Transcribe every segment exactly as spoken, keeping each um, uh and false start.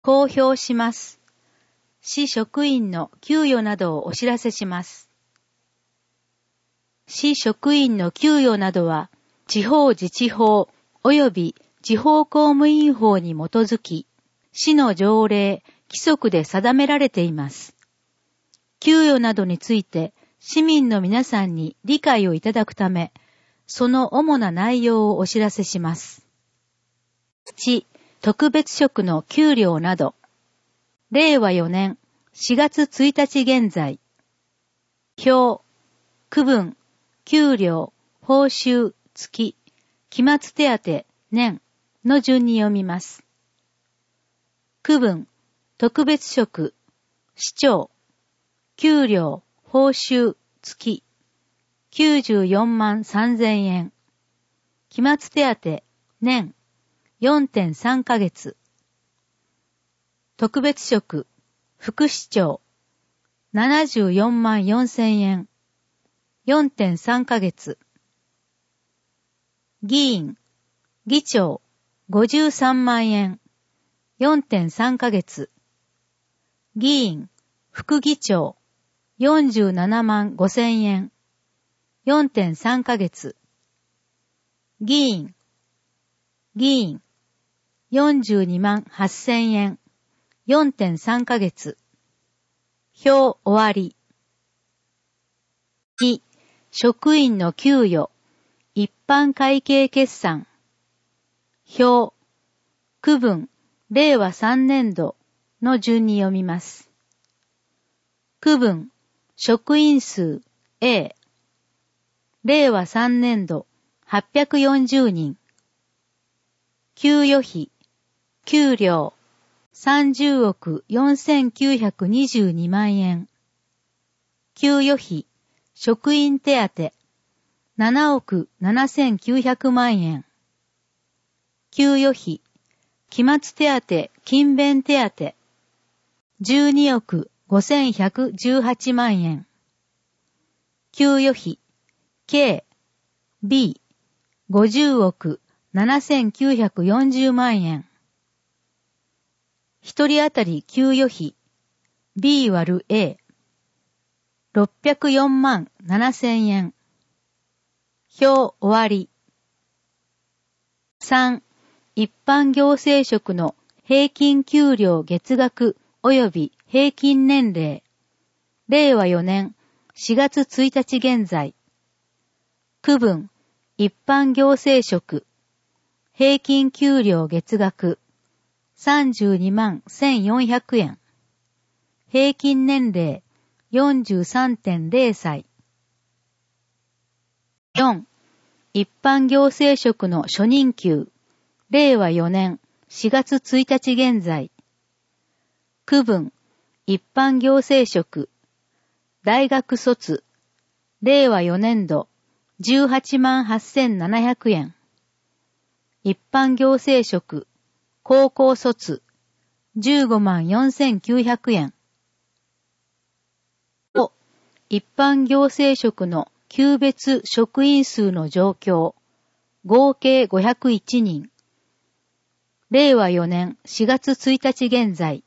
公表します。市職員の給与などをお知らせします。市職員の給与などは、地方自治法及び地方公務員法に基づき、市の条例、規則で定められています。給与などについて、市民の皆さんに理解をいただくため、その主な内容をお知らせします。いち、特別職の給料など。れいわよねんしがつついたち現在。表、区分、給料、報酬、月、期末手当、年の順に読みます。区分、特別職、市長、給料、報酬、月、きゅうじゅうよんまんさんぜんえん。期末手当、年、よんてんさんかげつ。特別職、副市長、ななじゅうよんまんよんせんえん。よんてんさんかげつ。議員、議長、ごじゅうさんまんえん。よんてんさんかげつ。議員、副議長、よんじゅうななまんごせんえん。よんてんさんかげつ。議員、議員、よんじゅうにまんはっせんえん。よんてんさんかげつ。表終わり。に、職員の給与、一般会計決算。表、区分、れいわさんねんどの順に読みます。区分、職員数 A。れいわさんねんどはっぴゃくよんじゅうにん。給与費、給料、さんじゅうおくよんせんきゅうひゃくにじゅうにまんえん。給与費、職員手当、ななおくななせんきゅうひゃくまんえん。給与費、期末手当、勤勉手当、じゅうにおくごせんひゃくじゅうはちまんえん。給与費、K、B、ごじゅうおくななせんきゅうひゃくよんじゅうまんえん。一人当たり給与費、B 割る A、ろっぴゃくよんまんななせんえん。表終わり。さん、一般行政職の平均給料月額及び平均年齢。れいわよねんしがつついたち現在。区分、一般行政職。平均給料月額。さんじゅうにまんせんよんひゃくえん。平均年齢 よんじゅうさんてんぜろ 歳。よん、一般行政職の初任給。れいわよねんしがつついたち現在。区分、一般行政職。大学卒。れいわよねんどじゅうはちまんはっせんななひゃくえん。一般行政職。高校卒。じゅうごまんよんせんきゅうひゃくえん。ご、一般行政職の級別職員数の状況。合計ごひゃくいちにん。れいわよねんしがつついたち現在。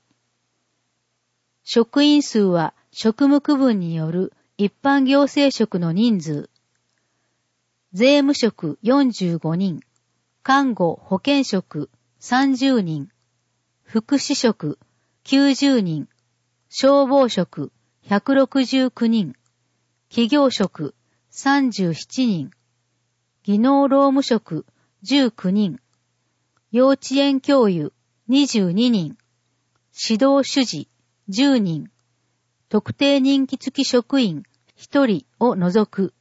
職員数は職務区分による一般行政職の人数。税務職よんじゅうごにん。看護保健職さんじゅうにん。福祉職きゅうじゅうにん。消防職ひゃくろくじゅうきゅうにん。企業職さんじゅうななにん。技能労務職じゅうきゅうにん。幼稚園教諭にじゅうににん。指導主事じゅうにん。特定任期付き職員ひとりを除く。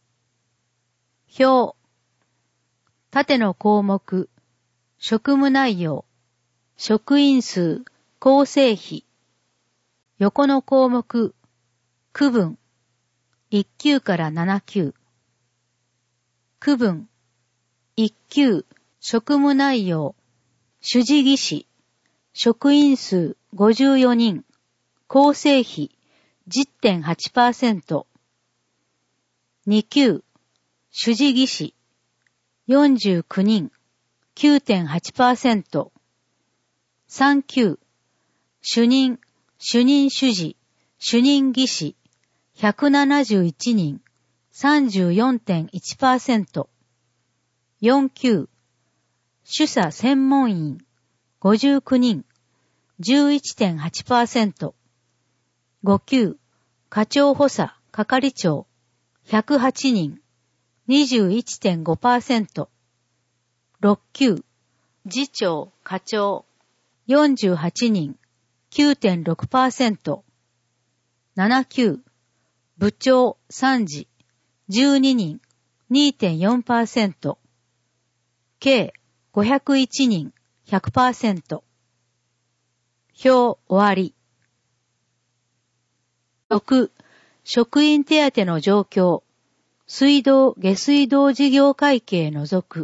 表。縦の項目。職務内容。職員数。構成比。横の項目。区分。いっきゅうからななきゅう。区分。いっきゅう。職務内容。主事技師。職員数ごじゅうよにん。構成比 じゅってんはちパーセント。にきゅう。主事技師。よんじゅうきゅうにん。きゅうてんはちパーセント。さんきゅう。 主任、主任主事、主任技師、ひゃくななじゅういちにん、さんじゅうよんてんいちパーセント。よん級、主査専門員、ごじゅうきゅうにん、じゅういちてんはちパーセント。ご級、課長補佐、係長、ひゃくはちにん、にじゅういちてんごパーセント。ろっ級、次長、課長、よんじゅうはちにん、きゅうてんろくパーセント。なな級、部長、参事、じゅうににん、にてんよんパーセント。計ごひゃくいちにん、ひゃくパーセント。表終わり。ろく、職員手当の状況。水道・下水道事業会計除く。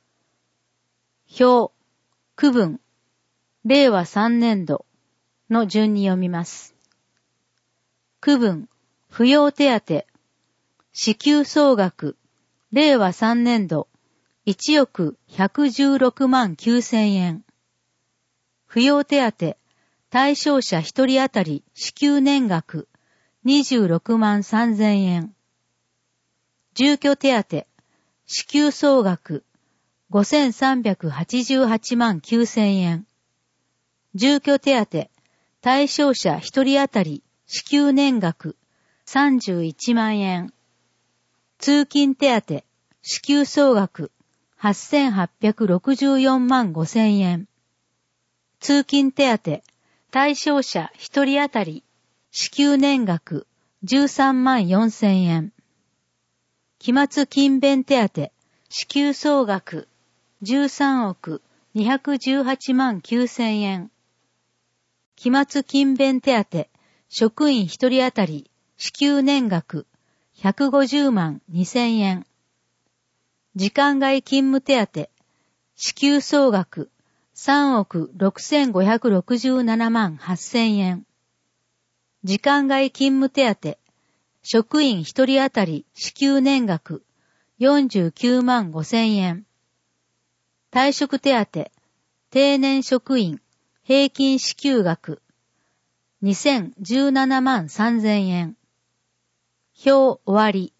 表、区分、れいわさんねんどの順に読みます。区分、扶養手当、支給総額、れいわさんねんどいちおくひゃくじゅうろくまんきゅうせんえん。扶養手当、対象者ひとり当たり支給年額にじゅうろくまんさんぜんえん。住居手当、支給総額ごせんさんびゃくはちじゅうはちまんきゅうせんえん。住居手当、対象者ひとり当たり支給年額さんじゅういちまんえん。通勤手当、支給総額はっせんはっぴゃくろくじゅうよんまんごせんえん。通勤手当、対象者ひとり当たり支給年額じゅうさんまんよんせんえん。期末勤勉手当、支給総額じゅうさんおくにひゃくじゅうはちまんきゅうせんえん。期末勤勉手当、職員ひとり当たり支給年額ひゃくごじゅうまんにせんえん。時間外勤務手当、支給総額さんおくろくせんごひゃくろくじゅうななまんはっせんえん。時間外勤務手当、職員ひとり当たり支給年額よんじゅうきゅうまんごせんえん。退職手当、定年職員平均支給額にせんじゅうななまんさんぜんえん。表終わり。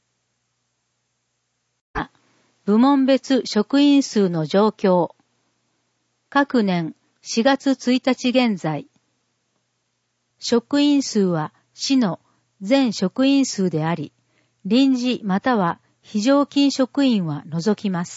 部門別職員数の状況。各年しがつついたち現在。職員数は市の全職員数であり、臨時または非常勤職員は除きます。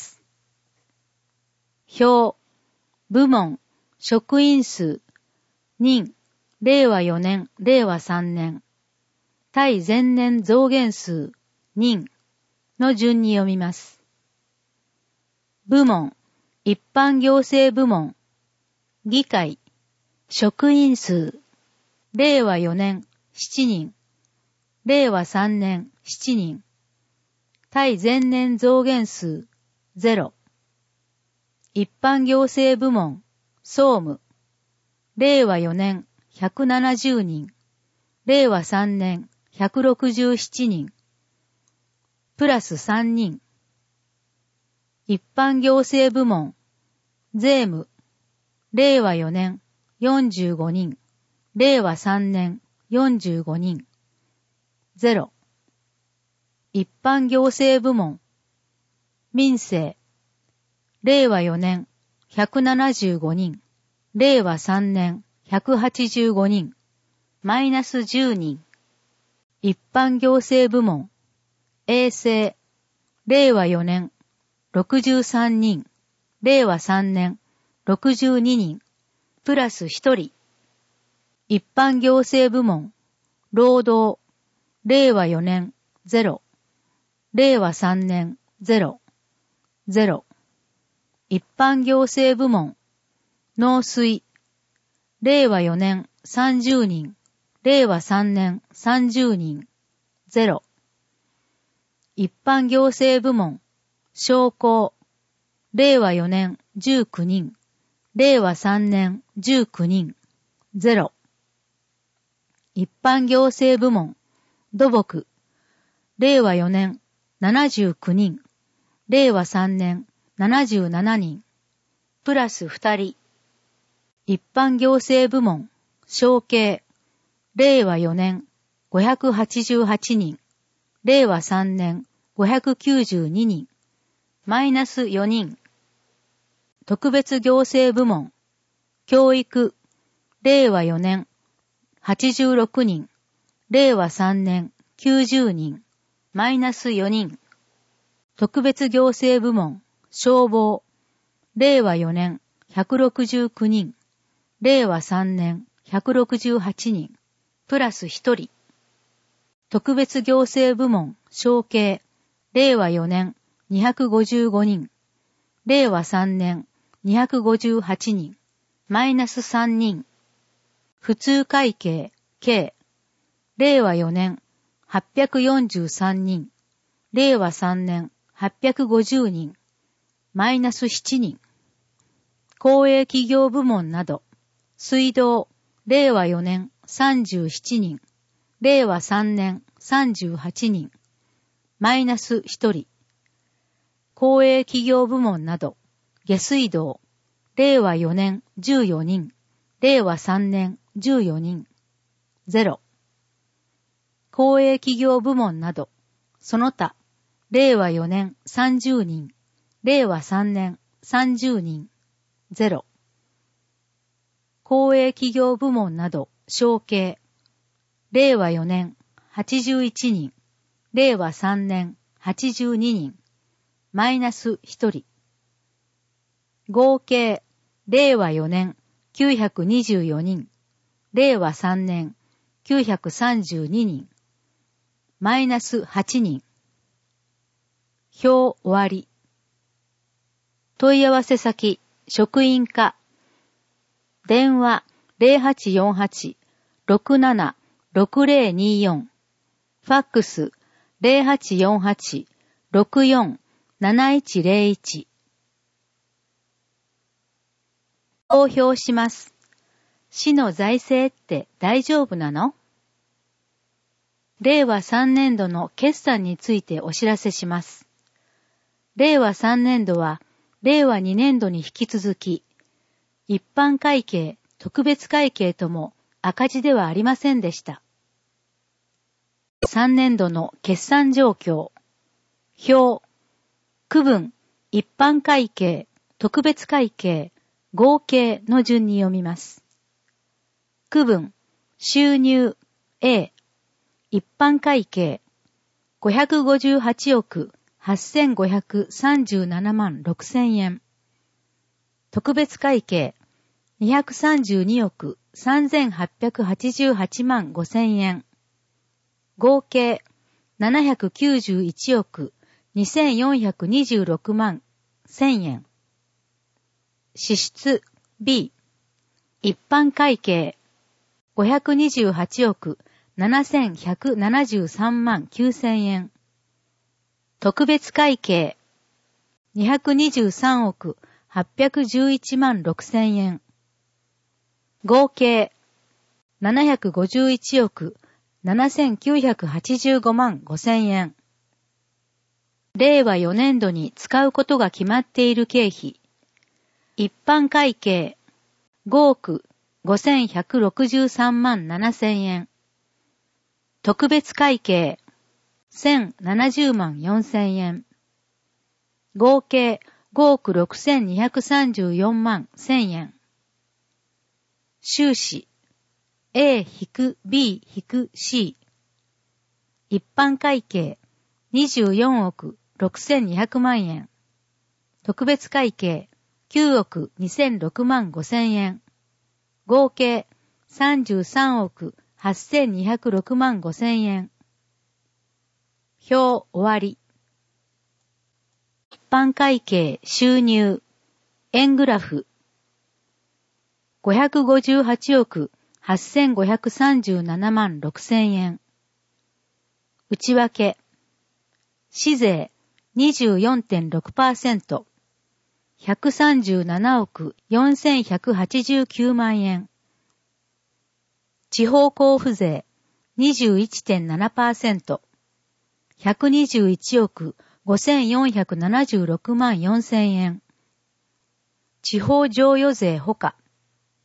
表、部門、職員数、任、れいわよねん、れいわさんねん。対前年増減数、任の順に読みます。部門、一般行政部門、議会、職員数、れいわよねん、しちにん、れいわさんねん、しちにん、対前年増減数、ゼロ。一般行政部門、総務、れいわよねん、ひゃくななじゅうにん、れいわさんねん、ひゃくろくじゅうななにん、プラスさんにん。一般行政部門、税務、れいわよねん、よんじゅうごにん、れいわさんねん、よんじゅうごにん、ゼロ。一般行政部門、民政、れいわよねん、ひゃくななじゅうごにん、れいわさんねん、ひゃくはちじゅうごにん、マイナスじゅうにん。一般行政部門、衛生、れいわよねん、ろくじゅうさんにん、れいわさんねん、ろくじゅうににん、プラスひとり。一般行政部門、労働、れいわよねん、ゼロ、れいわさんねん、ゼロ、ゼロ。一般行政部門、農水、れいわよねん、さんじゅうにん、れいわさんねん、さんじゅうにん、ゼロ。一般行政部門、商工、れいわよねん、じゅうきゅうにん、れいわさんねん、じゅうきゅうにん、ゼロ。一般行政部門、土木、れいわよねん、ななじゅうきゅうにん、れいわさんねん、ななじゅうななにん、プラスふたり。一般行政部門、 承継。れいわよねん、ごひゃくはちじゅうはちにん。れいわさんねん、ごひゃくきゅうじゅうににん。マイナスよにん。特別行政部門。教育。れいわよねん、はちじゅうろくにん。れいわさんねん、きゅうじゅうにん。マイナスよにん。特別行政部門。消防。れいわよねん、ひゃくろくじゅうきゅうにん。れいわさんねん、ひゃくろくじゅうはちにん。プラスひとり。特別行政部門。承継。れいわよねん、にひゃくごじゅうごにん。れいわさんねん、にひゃくごじゅうはちにん。マイナスさんにん。普通会計。計。れいわよねん、はっぴゃくよんじゅうさんにん。れいわさんねん、はっぴゃくごじゅうにん。マイナスななにん。公営企業部門など。水道。れいわよねん、さんじゅうななにん。れいわさんねん、さんじゅうはちにん。マイナスひとり。公営企業部門など。下水道。れいわよねん、じゅうよにん。れいわさんねん、じゅうよにん。ゼロ。公営企業部門など。その他。れいわよねん、さんじゅうにん。れいわさんねん、さんじゅうにん。ゼロ。公営企業部門など。承継。れいわよねん、はちじゅういちにん。れいわさんねん、はちじゅうににん。マイナスひとり。合計。れいわよねん、きゅうひゃくにじゅうよにん。れいわさんねん、きゅうひゃくさんじゅうににん。マイナスはちにん。表終わり。問い合わせ先、職員課。電話 ゼロはちよんはち ろくなな ろくゼロによん。ファックス ゼロはちよんはち ろくよん なないちゼロいち。公表します。市の財政って大丈夫なの？れいわさんねんどの決算についてお知らせします。れいわさんねんどは、れいわにねんどに引き続き、一般会計、特別会計とも赤字ではありませんでした。さんねんどの決算状況。表。区分、一般会計、特別会計、合計の順に読みます。区分、収入 A、一般会計、ごひゃくごじゅうはちおくはっせんごひゃくさんじゅうななまんろくせんえん。特別会計、にひゃくさんじゅうにおくさんぜんはっぴゃくはちじゅうはちまんごせんえん。合計、ななひゃくきゅうじゅういちおくにせんよんひゃくにじゅうろくまんせんえん。支出 B、一般会計、ごひゃくにじゅうはちおくななせんひゃくななじゅうさんまんきゅうせんえん。特別会計、にひゃくにじゅうさんおくはっぴゃくじゅういちまんろくせんえん。合計、ななひゃくごじゅういちおくななせんきゅうひゃくはちじゅうごまんごせんえん。れいわよねんどに使うことが決まっている経費。一般会計、ごおくごせんひゃくろくじゅうさんまんななせんえん。特別会計、せんななじゅうまんよんせんえん。合計ごおくろくせんにひゃくさんじゅうよんまんせんえん。収支、A-B-C。一般会計、にじゅうよんおくろくせんにひゃくまんえん。特別会計、きゅうおくにせんろくまんごせんえん。合計、さんじゅうさんおくはっせんにひゃくろくまんごせんえん。表終わり。一般会計収入、円グラフ。ごひゃくごじゅうはちおくはっせんごひゃくさんじゅうななまんろくせんえん。内訳。市税 にじゅうよんてんろくパーセント。ひゃくさんじゅうななおくよんせんひゃくはちじゅうきゅうまんえん。地方交付税 にじゅういってんななパーセント。ひゃくにじゅういちおくごせんよんひゃくななじゅうろくまんよんせんえん。地方譲与税ほか。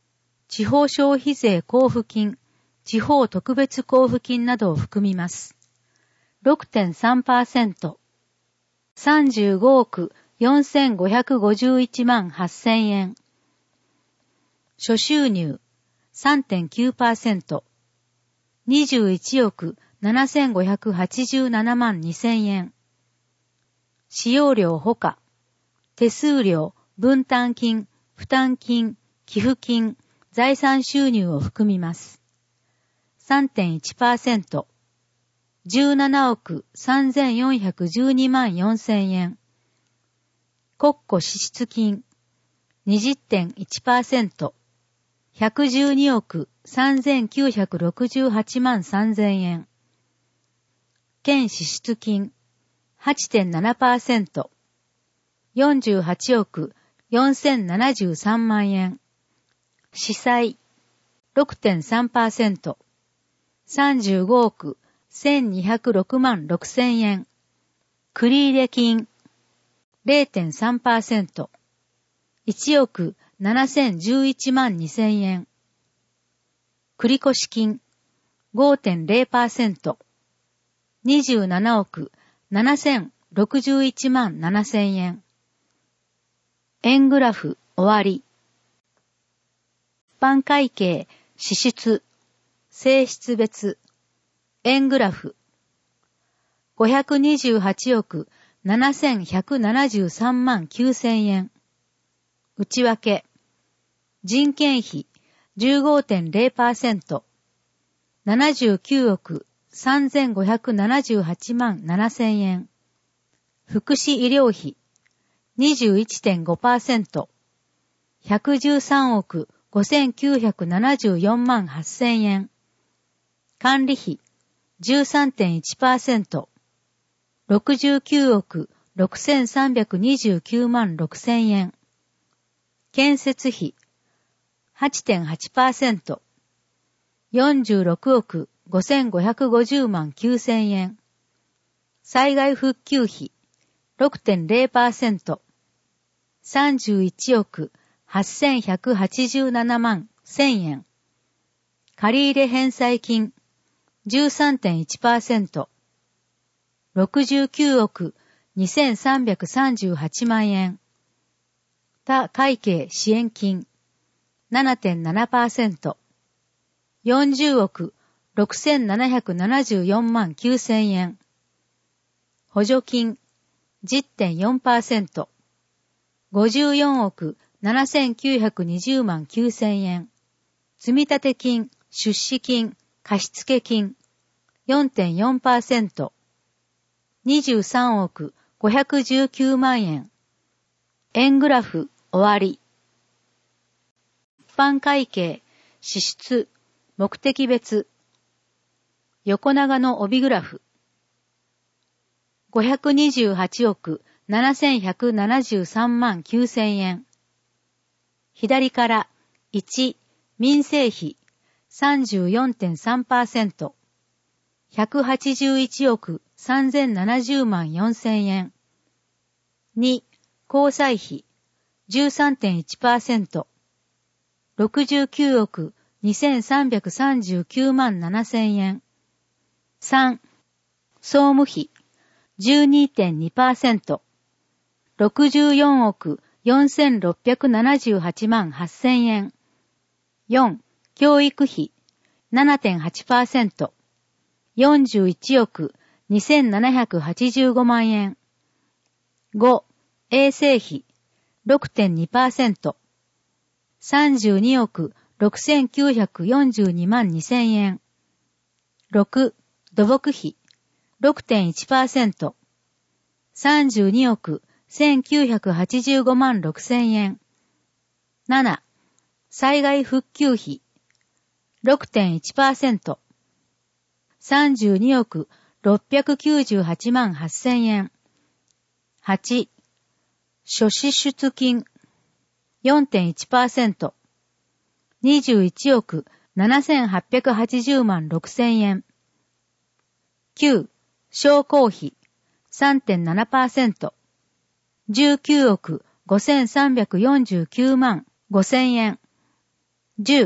地方消費税交付金、地方特別交付金などを含みます。ろくてんさんパーセント。さんじゅうごおくよんせんごひゃくごじゅういちまんはっせんえん。諸収入 さんてんきゅうパーセント。にじゅういちおくななせんごひゃくはちじゅうななまんにせんえん。使用料ほか、手数料、分担金、負担金、寄付金、財産収入を含みます。さんてんいちパーセント。じゅうななおくさんぜんよんひゃくじゅうにまんよんせんえん。国庫支出金 にじゅってんいちパーセント。ひゃくじゅうにおくさんぜんきゅうひゃくろくじゅうはちまんさんぜんえん。県支出金 はちてんななパーセント。よんじゅうはちおくよんせんななじゅうさんまんえん。司祭 ろくてんさんパーセント。さんじゅうごおくせんにひゃくろくまんろくせんえん。繰入金 れいてんさんパーセント。いちおくななせんじゅういちまんにせんえん。繰越金 ごてんれいパーセント。にじゅうななおくななせんろくじゅういちまんななせんえん。円グラフ終わり。一般会計支出性質別円グラフごひゃくにじゅうはちおくななせんひゃくななじゅうさんまんきゅうせんえん。内訳人件費 じゅうごてんれいパーセント。ななじゅうきゅうおくさんぜんごひゃくななじゅうはちまんななせんえん。福祉医療費 にじゅういちてんごパーセント。ひゃくじゅうさんおくごせんきゅうひゃくななじゅうよんまんはっせんえん。管理費 じゅうさんてんいちパーセント。ろくじゅうきゅうおくろくせんさんびゃくにじゅうきゅうまんろくせんえん。建設費 はちてんはちパーセント。よんじゅうろくおくごせんごひゃくごじゅうまんきゅうせんえん。災害復旧費 ろくてんれいパーセント。さんじゅういちおくはっせんひゃくはちじゅうななまんせんえん。借入返済金 じゅうさんてんいちパーセント。ろくじゅうきゅうおくにせんさんびゃくさんじゅうはちまんえん。他会計支援金 ななてんななパーセント。よんじゅうおくろくせんななひゃくななじゅうよんまんきゅうせんえん。補助金 じゅってんよんパーセント。ごじゅうよんおくななせんきゅうひゃくにじゅうまんきゅうせんえん。積立金、出資金、貸付金 よんてんよんパーセント。にじゅうさんおくごひゃくじゅうきゅうまんえん。円グラフ終わり。一般会計支出目的別横長の帯グラフごひゃくにじゅうはちおくななせんひゃくななじゅうさんまんきゅうせんえん。左からいち民生費 さんじゅうよんてんさんパーセント。ひゃくはちじゅういちおくさんぜんななじゅうまんよんせんえん。に交際費 じゅうさんてんいちパーセント。ろくじゅうきゅうおくにせんさんびゃくさんじゅうきゅうまんななせんえん。さん総務費 じゅうにてんにパーセント。ろくじゅうよんおくよんせんろっぴゃくななじゅうはちまんはっせんえん。よん教育費 ななてんはちパーセント。よんじゅういちおくにせんななひゃくはちじゅうごまんえん。ご衛生費 ろくてんにパーセント。さんじゅうにおくろくせんきゅうひゃくよんじゅうにまんにせんえん。ろく土木費 ろくてんいちパーセント。さんじゅうにおくせんきゅうひゃくはちじゅうごまんろくせんえん。なな災害復旧費 ろくてんいちパーセント。さんじゅうにおくろっぴゃくきゅうじゅうはちまんはっせんえん。はち諸支出金 よんてんいちパーセント。にじゅういちおくななせんはっぴゃくはちじゅうまんろくせんえん。きゅう商工費 さんてんななパーセント。じゅうきゅうおくごせんさんびゃくよんじゅうきゅうまんごせんえん。じゅう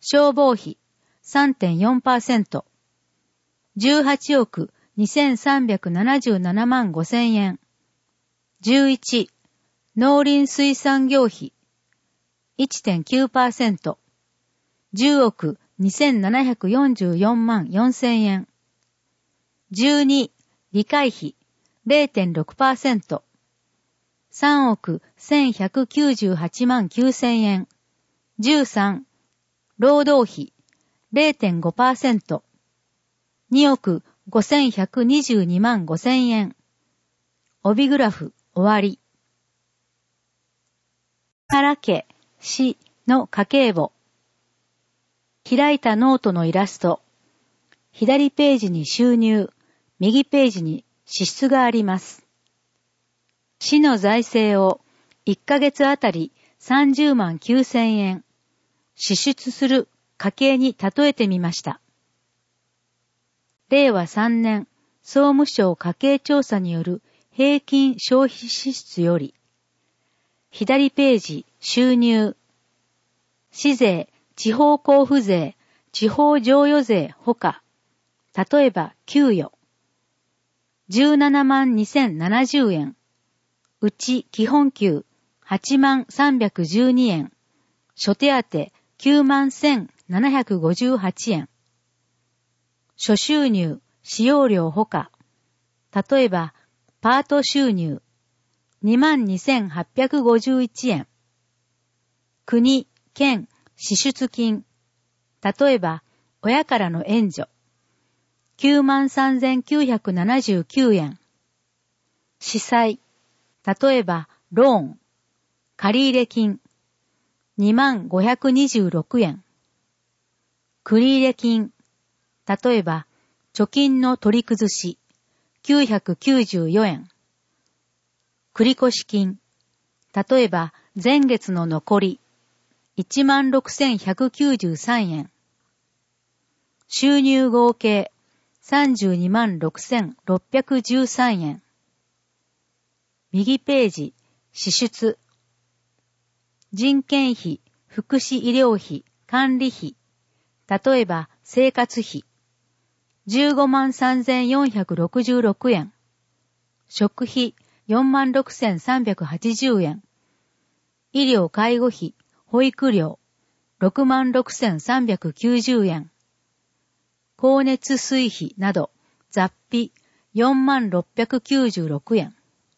消防費 さんてんよんパーセント、じゅうはちおくにせんさんびゃくななじゅうななまんごせんえん。じゅういち、農林水産業費 いってんきゅうパーセント、じゅうおくにせんななひゃくよんじゅうよんまんよんせんえん。じゅうに、理会費 れいてんろくパーセント、さんおくせんひゃくきゅうじゅうはちまんきゅうせんえん。じゅうさん、労働費 れいてんごパーセント、におくごせんひゃくにじゅうにまんごせんえん。帯グラフ終わり。原家、市の家計簿。開いたノートのイラスト。左ページに収入、右ページに支出があります。市の財政をいっかげつあたりさんじゅうまんきゅうせんえん支出する家計に例えてみました。れいわさんねん総務省家計調査による平均消費支出より、左ページ収入、市税、地方交付税、地方譲与税ほか、例えば給与、じゅうななまんにせんななじゅうえん、うち基本給はちまんさんびゃくじゅうにえん、諸手当きゅうまんせんななひゃくごじゅうはちえん、諸収入、使用料ほか、例えばパート収入にまんにせんはっぴゃくごじゅういちえん、国、県、支出金、例えば親からの援助きゅうまんさんぜんきゅうひゃくななじゅうきゅうえん、司債、例えばローン、借入金にまんごひゃくにじゅうろくえん、繰入金、例えば貯金の取り崩しきゅうひゃくきゅうじゅうよえん、繰越金、例えば前月の残りいちまんろくせんひゃくきゅうじゅうさんえん、収入合計さんじゅうにまんろくせんろっぴゃくじゅうさんえん。右ページ、支出。人件費、福祉医療費、管理費。例えば、生活費。じゅうごまんさんぜんよんひゃくろくじゅうろくえん。食費、よんまんろくせんさんびゃくはちじゅうえん。医療介護費、保育料、ろくまんろくせんさんびゃくきゅうじゅうえん。光熱水費など雑費よんまんろっぴゃくきゅうじゅうろくえん。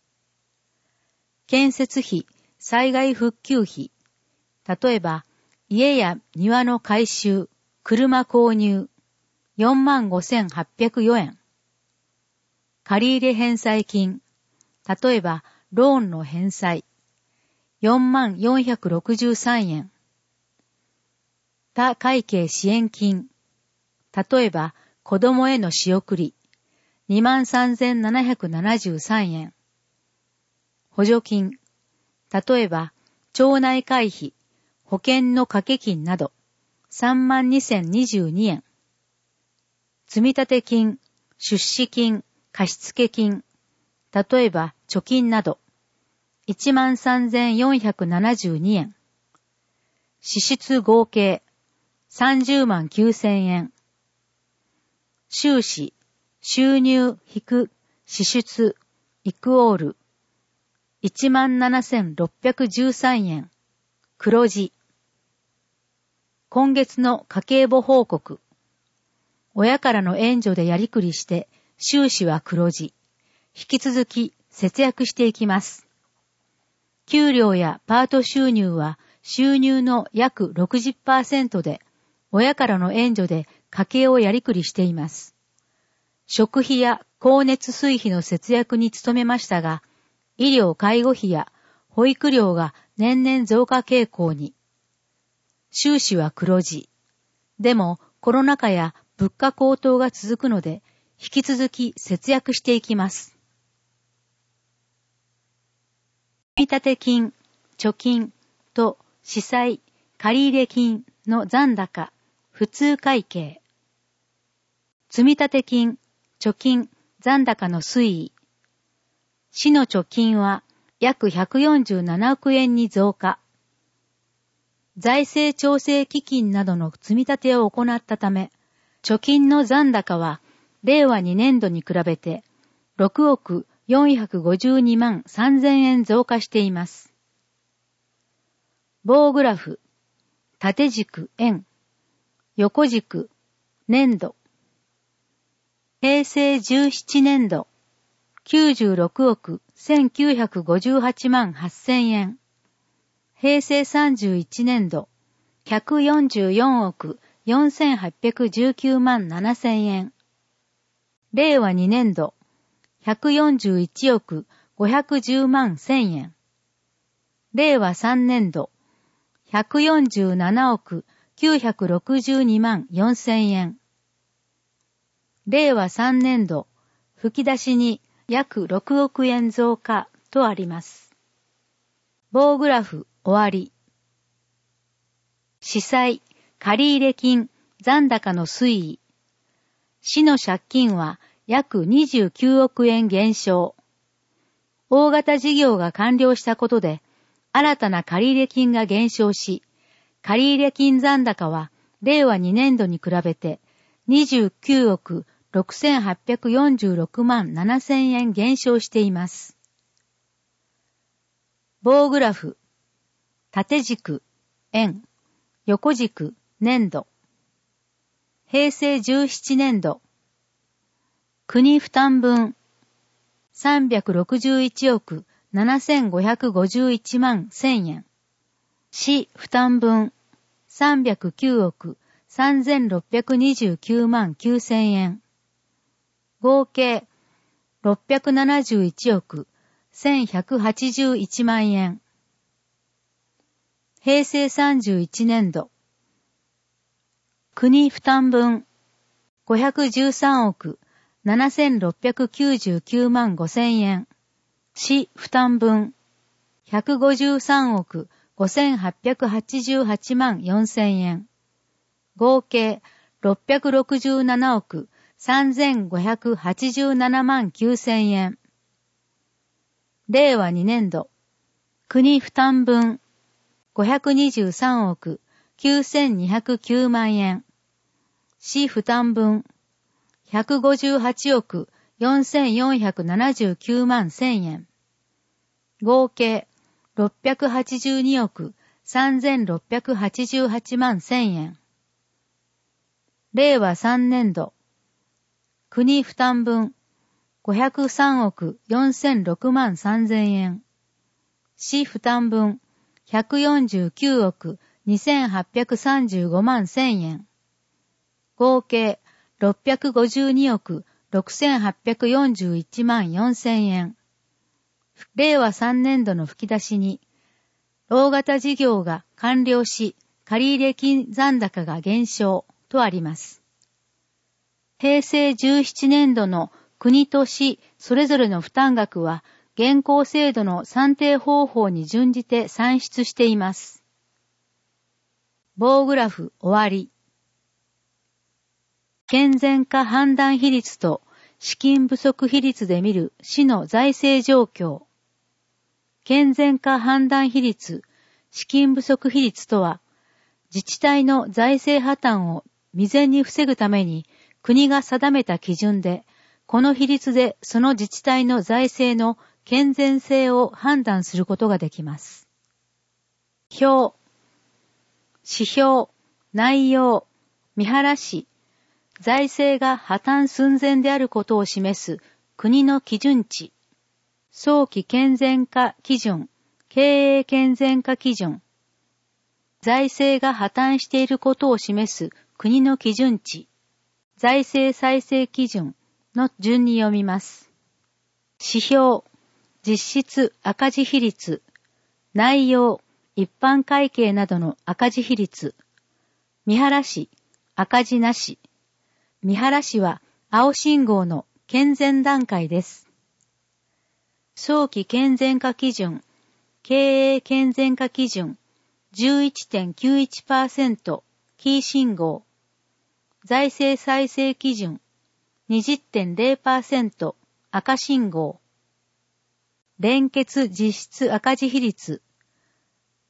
建設費、災害復旧費。例えば、家や庭の改修、車購入、よんまんごせんはっぴゃくよえん。借入返済金。例えば、ローンの返済、よんまんよんひゃくろくじゅうさんえん。他会計支援金。例えば、子供への仕送り、にまんさんぜんななひゃくななじゅうさんえん。補助金。例えば、町内会費、保険の掛け金など、さんまんにせんにじゅうにえん。積立金、出資金、貸付金。例えば、貯金など、いちまんさんぜんよんひゃくななじゅうにえん。支出合計、さんじゅうまんきゅうせんえん。収支、収入引く支出イクオールいちまんななせんろっぴゃくじゅうさんえん。黒字。今月の家計簿報告。親からの援助でやりくりして収支は黒字。引き続き節約していきます。給料やパート収入は収入の約 ろくじゅっパーセント で親からの援助で家計をやりくりしています。食費や光熱水費の節約に努めましたが、医療介護費や保育料が年々増加傾向に。収支は黒字。でもコロナ禍や物価高騰が続くので、引き続き節約していきます。積立金、貯金と司債、借入金の残高、普通会計。積立金、貯金、残高の推移。市の貯金は約ひゃくよんじゅうななおくえんに増加。 財政調整基金などの積み立てを行ったため、貯金の残高は令和にねんどに比べてろくおくよんひゃくごじゅうにまんさんぜんえん増加しています。棒グラフ、縦軸円、横軸年度。へいせいじゅうななねんど、きゅうじゅうろくおくせんきゅうひゃくごじゅうはちまんはっせんえん。へいせいさんじゅういちねんど、ひゃくよんじゅうよんおくよんせんはっぴゃくじゅうきゅうまんななせんえん。令和にねんど、ひゃくよんじゅういちおくごひゃくじゅうまんせんえん。令和さんねんど、ひゃくよんじゅうななおくきゅうひゃくろくじゅうにまんよんせんえん。令和さんねんど、吹き出しに約ろくおくえん増加とあります。棒グラフ終わり。市債、借入金、残高の推移。市の借金は約にじゅうきゅうおくえん減少。大型事業が完了したことで、新たな借入金が減少し、借入金残高は令和にねんどに比べてにじゅうきゅうおくろくせんはっぴゃくよんじゅうろくまんななせんえん減少しています。棒グラフ、縦軸、円、横軸、年度。へいせいじゅうななねんど、国負担分、さんびゃくろくじゅういちおくななせんごひゃくごじゅういちまんせんえん。市負担分、さんびゃくきゅうおくさんぜんろっぴゃくにじゅうきゅうまんきゅうせんえん。合計ろっぴゃくななじゅういちおくせんひゃくはちじゅういちまんえん。へいせいさんじゅういちねんど、国負担分ごひゃくじゅうさんおくななせんろっぴゃくきゅうじゅうきゅうまんごせんえん。市負担分ひゃくごじゅうさんおくごせんはっぴゃくはちじゅうはちまんよんせんえん。合計ろっぴゃくろくじゅうななおくさんぜんごひゃくはちじゅうななまんきゅうせんえん。令和にねんど、国負担分ごひゃくにじゅうさんおくきゅうせんにひゃくきゅうまんえん。市負担分ひゃくごじゅうはちおくよんせんよんひゃくななじゅうきゅうまんせんえん。合計ろっぴゃくはちじゅうにおくさんぜんろっぴゃくはちじゅうはちまんせんえん。令和さんねんど、国負担分ごひゃくさんおくよんせんろくまんさんぜんえん。市負担分ひゃくよんじゅうきゅうおくにせんはっぴゃくさんじゅうごまんせんえん。合計ろっぴゃくごじゅうにおくろくせんはっぴゃくよんじゅういちまんよんせんえん。令和さんねんどの吹き出しに、大型事業が完了し、借入金残高が減少とあります。へいせいじゅうななねんどの国と市それぞれの負担額は、現行制度の算定方法に準じて算出しています。棒グラフ終わり。健全化判断比率と資金不足比率で見る市の財政状況。健全化判断比率、資金不足比率とは、自治体の財政破綻を未然に防ぐために国が定めた基準で、この比率でその自治体の財政の健全性を判断することができます。表、指標、内容、見晴らし、財政が破綻寸前であることを示す国の基準値、早期健全化基準、経営健全化基準、財政が破綻していることを示す国の基準値、財政再生基準の順に読みます。指標、実質赤字比率、内容、一般会計などの赤字比率、見晴らし、赤字なし、見晴らしは青信号の健全段階です。早期健全化基準、経営健全化基準、じゅういってんきゅういちパーセント、黄信号。財政再生基準、にじゅってんれいパーセント、赤信号。連結実質赤字比率、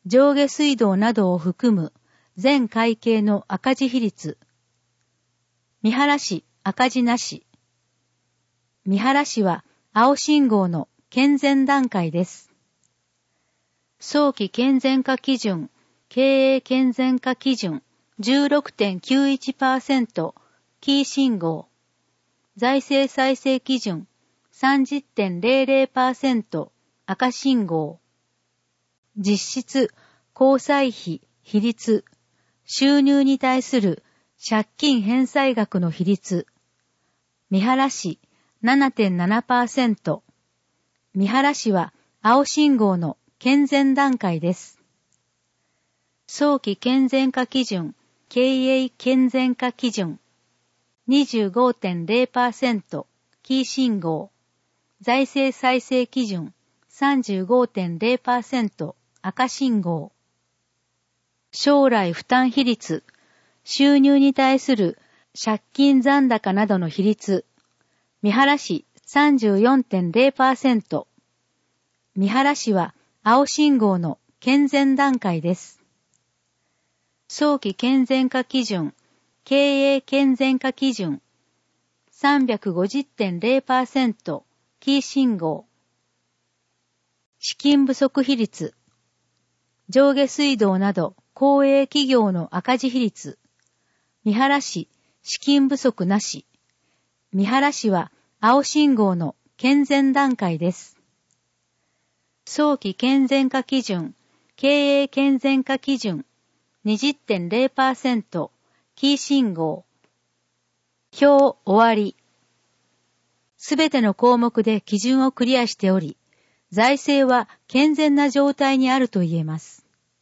上下水道などを含む全会計の赤字比率。三原市赤字なし。三原市は青信号の健全段階です。早期健全化基準、経営健全化基準 じゅうろくてんきゅういちパーセント、黄信号。財政再生基準 さんじゅってんゼロゼロパーセント、赤信号。実質交際費比率、収入に対する借金返済額の比率。三原市 ななてんななパーセント。三原市は青信号の健全段階です。早期健全化基準、経営健全化基準 にじゅうごてんゼロパーセント、黄信号。財政再生基準 さんじゅうごてんゼロパーセント、赤信号。将来負担比率、収入に対する借金残高などの比率。三原市 さんじゅうよんてんゼロパーセント。三原市は青信号の健全段階です。早期健全化基準、経営健全化基準 さんびゃくごじゅってんゼロパーセント、黄信号。資金不足比率、上下水道など公営企業の赤字比率。三原市資金不足なし。三原市は青信号の健全段階です。早期健全化基準、経営健全化基準 にじゅってんゼロパーセント、黄信号。表終わり。すべての項目で基準をクリアしており、財政は健全な状態にあると言えます。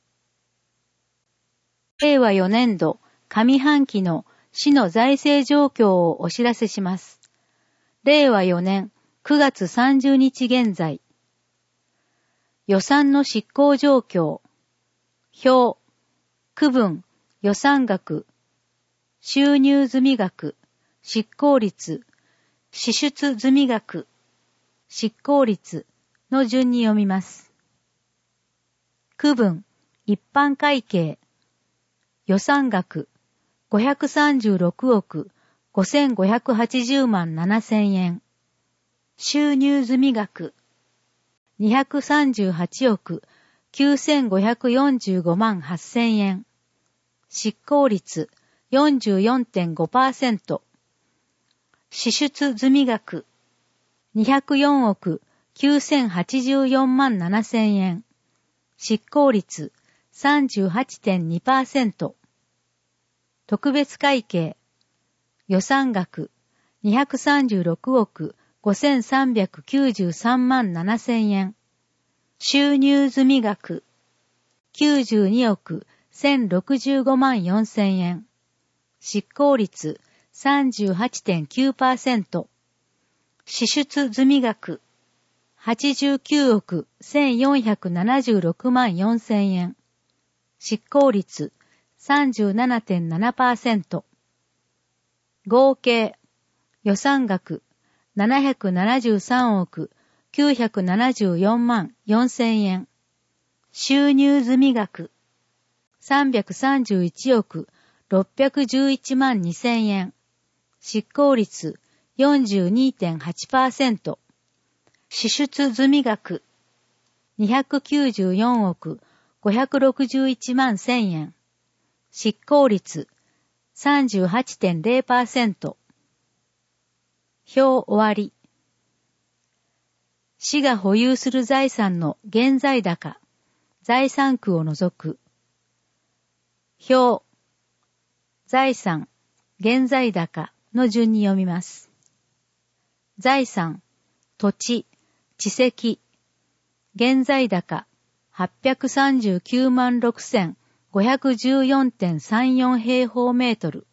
れいわよねんど上半期の市の財政状況をお知らせします。れいわよねんくがつさんじゅうにち現在。予算の執行状況。表。区分、予算額、収入済額、執行率、支出済額、執行率の順に読みます。区分、一般会計、予算額、ごひゃくさんじゅうろくおくごせんごひゃくはちじゅうまんななせんえん。収入済額、にひゃくさんじゅうはちおくきゅうせんごひゃくよんじゅうごまんはっせんえん。執行率 よんじゅうよんてんごパーセント。支出済額、にひゃくよんおくきゅうせんはちじゅうよんまんななせんえん。執行率 さんじゅうはちてんにパーセント。特別会計、予算額、にひゃくさんじゅうろくおくごせんさんびゃくきゅうじゅうさんまんななせんえん。収入済額、きゅうじゅうにおくせんろくじゅうごまんよんせんえん。執行率 さんじゅうはちてんきゅうパーセント。支出済額、はちじゅうきゅうおくせんよんひゃくななじゅうろくまんよんせんえん。執行率 さんじゅうななてんななパーセント。合計、予算額、ななひゃくななじゅうさんおくきゅうひゃくななじゅうよんまんよんせんえん。収入済額、さんびゃくさんじゅういちおくろっぴゃくじゅういちまんにせんえん。執行率 よんじゅうにてんはちパーセント。支出済額、にひゃくきゅうじゅうよんおくごひゃくろくじゅういちまんせんえん。執行率 さんじゅうはちてんゼロパーセント。表終わり。市が保有する財産の現在高、財産区を除く。表、財産、現在高の順に読みます。財産、土地、地籍、現在高、はっぴゃくさんじゅうきゅうまんろくせんごひゃくじゅうよんてんさんよん平方メートル。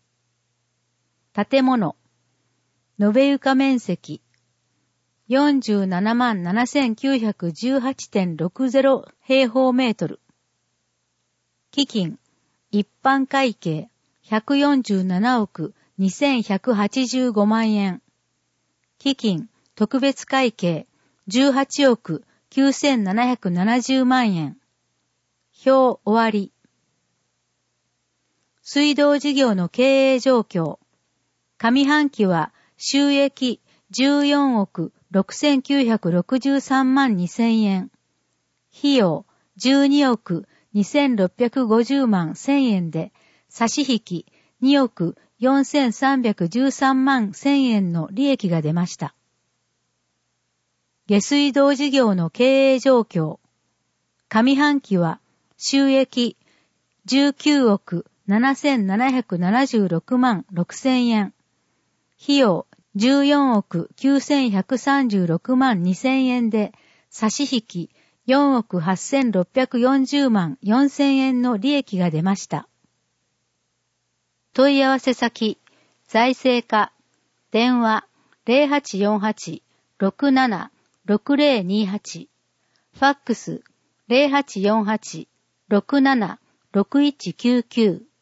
建物、延べ床面積、よんじゅうななまんななせんきゅうひゃくじゅうはちてんろくゼロ平方メートル。基金、一般会計、ひゃくよんじゅうななおくにせんひゃくはちじゅうごまんえん。基金、特別会計、じゅうはちおくきゅうせんななひゃくななじゅうまんえん。 表終わり。水道事業の経営状況。上半期は収益じゅうよんおくろくせんきゅうひゃくろくじゅうさんまんにせんえん。費用じゅうにおくにせんろっぴゃくごじゅうまんせんえんで、差し引きにおくよんせんさんびゃくじゅうさんまんせんえんの利益が出ました。下水道事業の経営状況。上半期は収益じゅうきゅうおくななせんななひゃくななじゅうろくまんろくせんえん。費用じゅうよんおくきゅうせんひゃくさんじゅうろくまんにせんえんで、差し引きよんおくはっせんろっぴゃくよんじゅうまんよんせんえんの利益が出ました。問い合わせ先、財政課、電話 ゼロはちよんはち ろくなな ろくゼロにはち、ファックス ゼロはちよんはち ろくなな ろくいちきゅうきゅう